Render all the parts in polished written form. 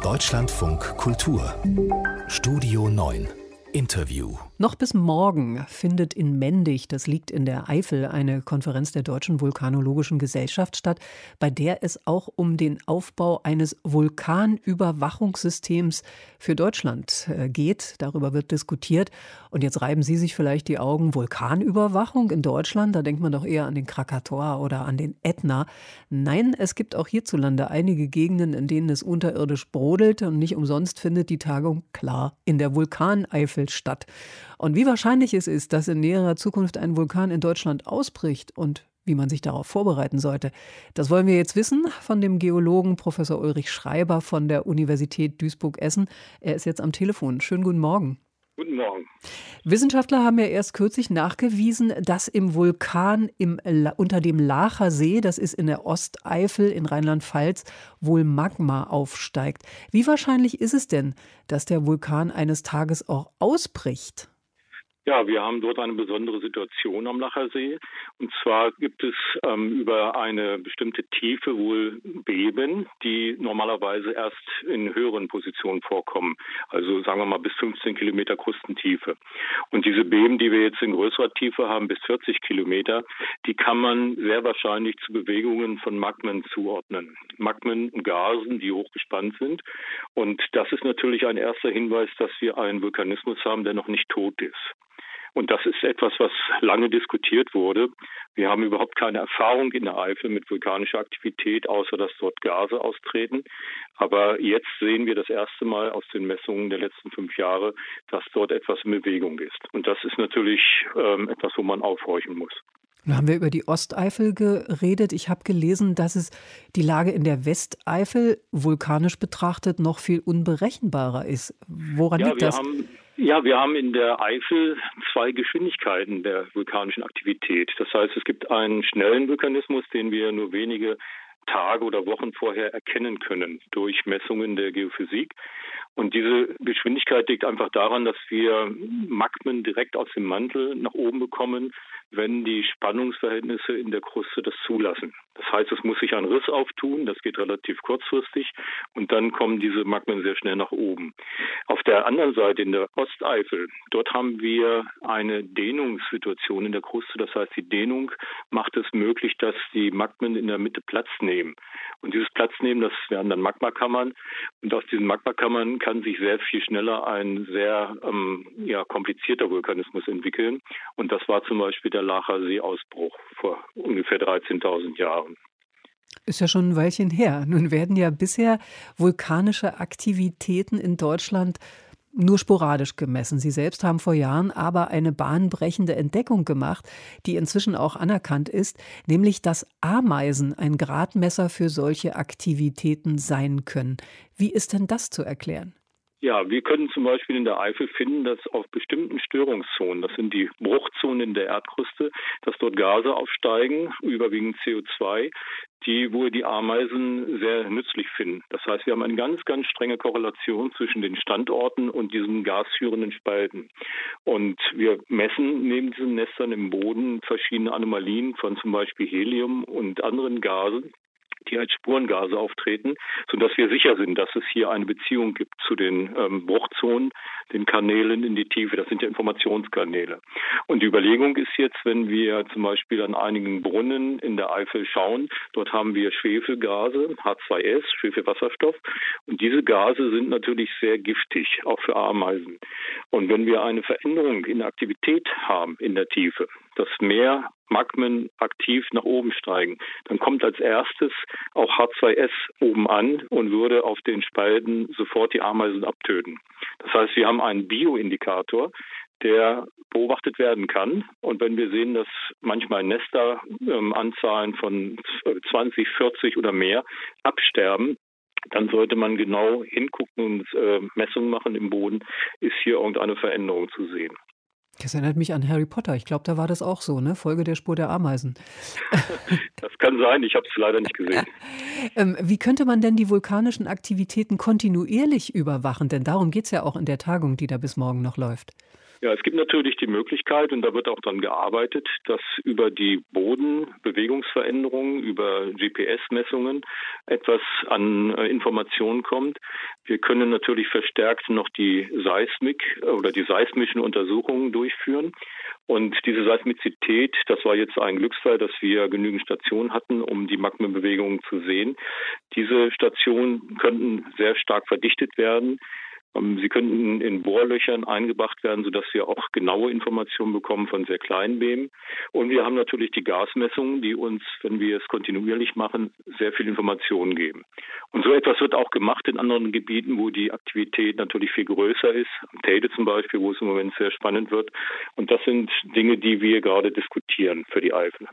Deutschlandfunk Kultur Studio 9 Interview. Noch bis morgen findet in Mendig, das liegt in der Eifel, eine Konferenz der Deutschen Vulkanologischen Gesellschaft statt, bei der es auch um den Aufbau eines Vulkanüberwachungssystems für Deutschland geht. Darüber wird diskutiert. Und jetzt reiben Sie sich vielleicht die Augen. Vulkanüberwachung in Deutschland? Da denkt man doch eher an den Krakatoa oder an den Ätna. Nein, es gibt auch hierzulande einige Gegenden, in denen es unterirdisch brodelt. Und nicht umsonst findet die Tagung klar in der Vulkaneifel statt. Und wie wahrscheinlich es ist, dass in näherer Zukunft ein Vulkan in Deutschland ausbricht und wie man sich darauf vorbereiten sollte, das wollen wir jetzt wissen von dem Geologen Professor Ulrich Schreiber von der Universität Duisburg-Essen. Er ist jetzt am Telefon. Schönen guten Morgen. Guten Morgen. Wissenschaftler haben ja erst kürzlich nachgewiesen, dass im Vulkan unter dem Laacher See, das ist in der Osteifel in Rheinland-Pfalz, wohl Magma aufsteigt. Wie wahrscheinlich ist es denn, dass der Vulkan eines Tages auch ausbricht? Ja, wir haben dort eine besondere Situation am Laacher See. Und zwar gibt es über eine bestimmte Tiefe wohl Beben, die normalerweise erst in höheren Positionen vorkommen. Also sagen wir mal bis 15 Kilometer Krustentiefe. Und diese Beben, die wir jetzt in größerer Tiefe haben, bis 40 Kilometer, die kann man sehr wahrscheinlich zu Bewegungen von Magmen zuordnen. Magmen und Gasen, die hochgespannt sind. Und das ist natürlich ein erster Hinweis, dass wir einen Vulkanismus haben, der noch nicht tot ist. Und das ist etwas, was lange diskutiert wurde. Wir haben überhaupt keine Erfahrung in der Eifel mit vulkanischer Aktivität, außer dass dort Gase austreten. Aber jetzt sehen wir das erste Mal aus den Messungen der letzten 5 Jahre, dass dort etwas in Bewegung ist. Und das ist natürlich etwas, wo man aufhorchen muss. Nun haben wir über die Osteifel geredet. Ich habe gelesen, dass es die Lage in der Westeifel vulkanisch betrachtet noch viel unberechenbarer ist. Woran liegt das? Wir haben in der Eifel 2 Geschwindigkeiten der vulkanischen Aktivität. Das heißt, es gibt einen schnellen Vulkanismus, den wir nur wenige Tage oder Wochen vorher erkennen können durch Messungen der Geophysik. Und diese Geschwindigkeit liegt einfach daran, dass wir Magmen direkt aus dem Mantel nach oben bekommen, wenn die Spannungsverhältnisse in der Kruste das zulassen. Das heißt, es muss sich ein Riss auftun, das geht relativ kurzfristig und dann kommen diese Magmen sehr schnell nach oben. Auf der anderen Seite in der Osteifel, dort haben wir eine Dehnungssituation in der Kruste. Das heißt, die Dehnung macht es möglich, dass die Magmen in der Mitte Platz nehmen. Und dieses Platznehmen, das werden dann Magmakammern. Und aus diesen Magmakammern kann sich sehr viel schneller ein sehr komplizierter Vulkanismus entwickeln. Und das war zum Beispiel der Laacher See-Ausbruch vor ungefähr 13.000 Jahren. Ist ja schon ein Weilchen her. Nun werden ja bisher vulkanische Aktivitäten in Deutschland nur sporadisch gemessen. Sie selbst haben vor Jahren aber eine bahnbrechende Entdeckung gemacht, die inzwischen auch anerkannt ist, nämlich dass Ameisen ein Gradmesser für solche Aktivitäten sein können. Wie ist denn das zu erklären? Ja, wir können zum Beispiel in der Eifel finden, dass auf bestimmten Störungszonen, das sind die Bruchzonen in der Erdkruste, dass dort Gase aufsteigen, überwiegend CO2, die wohl die Ameisen sehr nützlich finden. Das heißt, wir haben eine ganz, ganz strenge Korrelation zwischen den Standorten und diesen gasführenden Spalten. Und wir messen neben diesen Nestern im Boden verschiedene Anomalien von zum Beispiel Helium und anderen Gasen, die als Spurengase auftreten, sodass wir sicher sind, dass es hier eine Beziehung gibt zu den Bruchzonen, den Kanälen in die Tiefe. Das sind ja Informationskanäle. Und die Überlegung ist jetzt, wenn wir zum Beispiel an einigen Brunnen in der Eifel schauen, dort haben wir Schwefelgase, H2S, Schwefelwasserstoff. Und diese Gase sind natürlich sehr giftig, auch für Ameisen. Und wenn wir eine Veränderung in der Aktivität haben in der Tiefe, dass mehr Magmen aktiv nach oben steigen, dann kommt als erstes auch H2S oben an und würde auf den Spalten sofort die Ameisen abtöten. Das heißt, wir haben einen Bioindikator, der beobachtet werden kann. Und wenn wir sehen, dass manchmal Nester Anzahlen von 20, 40 oder mehr absterben, dann sollte man genau hingucken und Messungen machen im Boden, ist hier irgendeine Veränderung zu sehen. Das erinnert mich an Harry Potter. Ich glaube, da war das auch so, ne? Folge der Spur der Ameisen. Das kann sein, ich habe es leider nicht gesehen. Wie könnte man denn die vulkanischen Aktivitäten kontinuierlich überwachen? Denn darum geht es ja auch in der Tagung, die da bis morgen noch läuft. Ja, es gibt natürlich die Möglichkeit, und da wird auch dran gearbeitet, dass über die Bodenbewegungsveränderungen, über GPS-Messungen etwas an Informationen kommt. Wir können natürlich verstärkt noch die Seismik oder die seismischen Untersuchungen durchführen. Und diese Seismizität, das war jetzt ein Glücksfall, dass wir genügend Stationen hatten, um die Magmenbewegungen zu sehen. Diese Stationen könnten sehr stark verdichtet werden. Sie könnten in Bohrlöchern eingebracht werden, sodass wir auch genaue Informationen bekommen von sehr kleinen Beben. Und wir haben natürlich die Gasmessungen, die uns, wenn wir es kontinuierlich machen, sehr viel Informationen geben. Und so etwas wird auch gemacht in anderen Gebieten, wo die Aktivität natürlich viel größer ist. Am Teide zum Beispiel, wo es im Moment sehr spannend wird. Und das sind Dinge, die wir gerade diskutieren für die Eifel.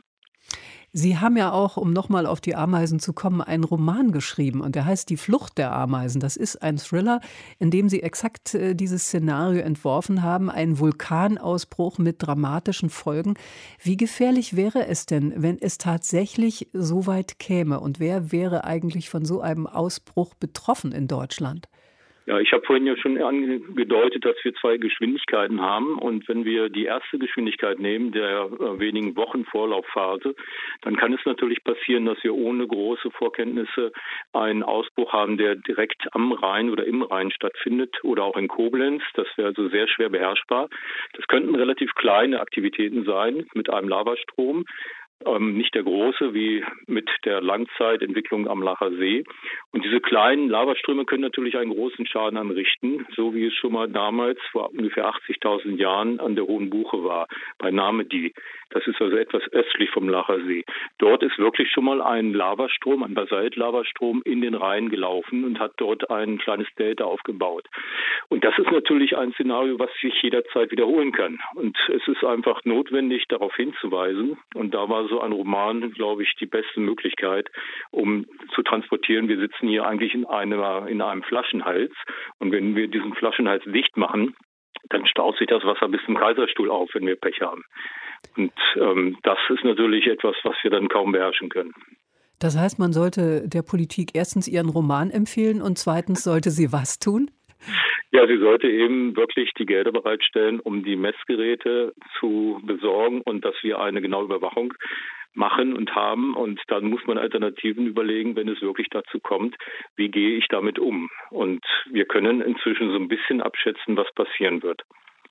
Sie haben ja auch, um nochmal auf die Ameisen zu kommen, einen Roman geschrieben und der heißt Die Flucht der Ameisen. Das ist ein Thriller, in dem Sie exakt dieses Szenario entworfen haben, einen Vulkanausbruch mit dramatischen Folgen. Wie gefährlich wäre es denn, wenn es tatsächlich so weit käme? Und wer wäre eigentlich von so einem Ausbruch betroffen in Deutschland? Ja, ich habe vorhin ja schon angedeutet, dass wir 2 Geschwindigkeiten haben. Und wenn wir die erste Geschwindigkeit nehmen, der wenigen Wochen Vorlaufphase, dann kann es natürlich passieren, dass wir ohne große Vorkenntnisse einen Ausbruch haben, der direkt am Rhein oder im Rhein stattfindet oder auch in Koblenz. Das wäre also sehr schwer beherrschbar. Das könnten relativ kleine Aktivitäten sein mit einem Lavastrom. Nicht der große wie mit der Langzeitentwicklung am Lacher See. Und diese kleinen Lavaströme können natürlich einen großen Schaden anrichten, so wie es schon mal damals vor ungefähr 80.000 Jahren an der Hohen Buche war, bei Namedi. Das ist also etwas östlich vom Lacher See. Dort ist wirklich schon mal ein Lavastrom, ein Basaltlavastrom in den Rhein gelaufen und hat dort ein kleines Delta aufgebaut. Und das ist natürlich ein Szenario, was sich jederzeit wiederholen kann. Und es ist einfach notwendig, darauf hinzuweisen. Und da war so ein Roman, glaube ich, die beste Möglichkeit, um zu transportieren. Wir sitzen hier eigentlich in einem Flaschenhals. Und wenn wir diesen Flaschenhals dicht machen, dann staut sich das Wasser bis zum Kaiserstuhl auf, wenn wir Pech haben. Und das ist natürlich etwas, was wir dann kaum beherrschen können. Das heißt, man sollte der Politik erstens ihren Roman empfehlen und zweitens sollte sie was tun? Ja, sie sollte eben wirklich die Gelder bereitstellen, um die Messgeräte zu besorgen und dass wir eine genaue Überwachung machen und haben. Und dann muss man Alternativen überlegen, wenn es wirklich dazu kommt, wie gehe ich damit um? Und wir können inzwischen so ein bisschen abschätzen, was passieren wird.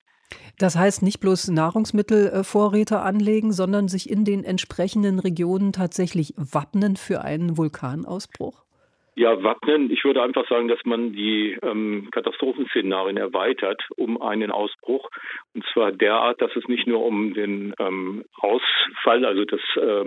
Das heißt, nicht bloß Nahrungsmittelvorräte anlegen, sondern sich in den entsprechenden Regionen tatsächlich wappnen für einen Vulkanausbruch? Ja, wappnen. Ich würde einfach sagen, dass man die Katastrophenszenarien erweitert um einen Ausbruch. Und zwar derart, dass es nicht nur um den Ausfall, also das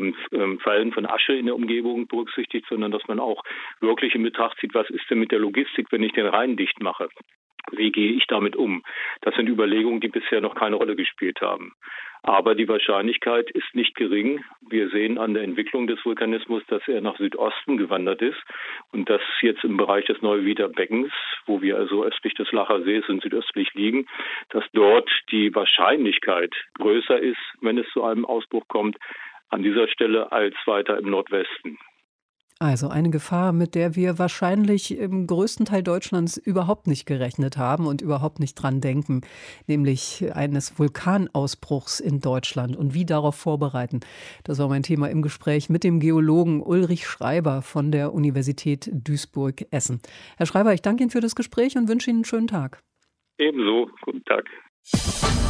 Fallen von Asche in der Umgebung berücksichtigt, sondern dass man auch wirklich in Betracht zieht, was ist denn mit der Logistik, wenn ich den Rhein dicht mache? Wie gehe ich damit um? Das sind Überlegungen, die bisher noch keine Rolle gespielt haben. Aber die Wahrscheinlichkeit ist nicht gering. Wir sehen an der Entwicklung des Vulkanismus, dass er nach Südosten gewandert ist und dass jetzt im Bereich des Neuwieder Beckens, wo wir also östlich des Lacher Sees und südöstlich liegen, dass dort die Wahrscheinlichkeit größer ist, wenn es zu einem Ausbruch kommt, an dieser Stelle als weiter im Nordwesten. Also eine Gefahr, mit der wir wahrscheinlich im größten Teil Deutschlands überhaupt nicht gerechnet haben und überhaupt nicht dran denken, nämlich eines Vulkanausbruchs in Deutschland und wie darauf vorbereiten. Das war mein Thema im Gespräch mit dem Geologen Ulrich Schreiber von der Universität Duisburg-Essen. Herr Schreiber, ich danke Ihnen für das Gespräch und wünsche Ihnen einen schönen Tag. Ebenso, guten Tag.